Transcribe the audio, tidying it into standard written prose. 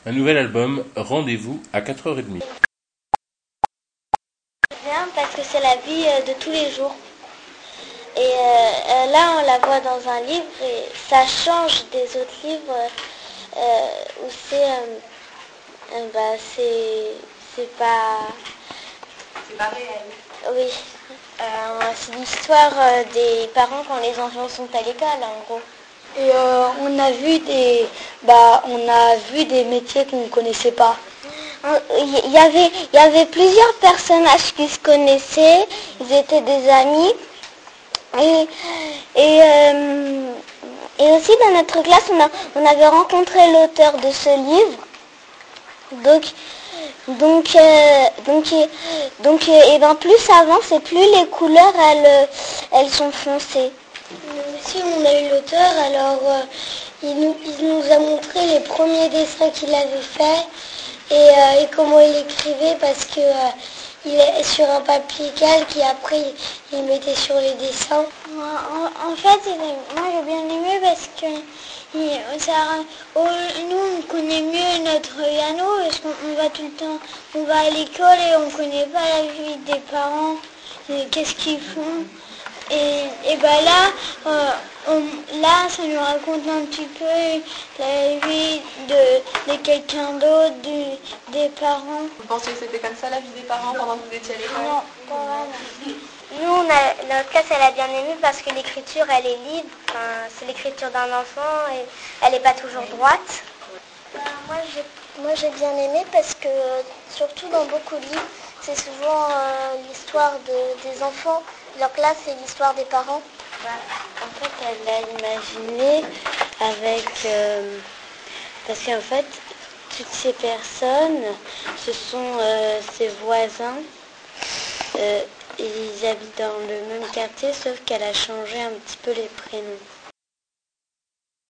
Un nouvel album, rendez-vous à 4h30. Bien, parce que c'est la vie de tous les jours. Et là, on la voit dans un livre et ça change des autres livres où c'est pas... C'est pas réel. Oui. C'est l'histoire des parents quand les enfants sont à l'école, en gros. Et on a vu des métiers qu'on ne connaissait pas. Il y avait plusieurs personnages qui se connaissaient, ils étaient des amis. Et aussi dans notre classe, on avait rencontré l'auteur de ce livre. Et ben plus ça avance et plus les couleurs elles sont foncées. Nous aussi on a eu l'auteur, alors il nous a montré les premiers dessins qu'il avait faits et comment il écrivait parce que il est sur un papier calque et après il mettait sur les dessins. En fait, moi j'ai bien aimé parce que nous on connaît mieux notre Yano parce qu'on va tout le temps, on va à l'école et on ne connaît pas la vie des parents, qu'est-ce qu'ils font. Et ben là, ça nous raconte un petit peu la vie de quelqu'un d'autre, des parents. Vous pensiez que c'était comme ça la vie des parents pendant que vous étiez à l'école? Non, pas vraiment. Nous, notre classe, elle a bien aimé parce que l'écriture, elle est libre. Enfin, c'est l'écriture d'un enfant et elle n'est pas toujours droite. Moi j'ai bien aimé parce que surtout dans beaucoup de livres, c'est souvent l'histoire des enfants. Donc là, c'est l'histoire des parents. En fait, elle l'a imaginé avec... parce qu'en fait, toutes ces personnes, ce sont ses voisins. Ils habitent dans le même quartier, sauf qu'elle a changé un petit peu les prénoms.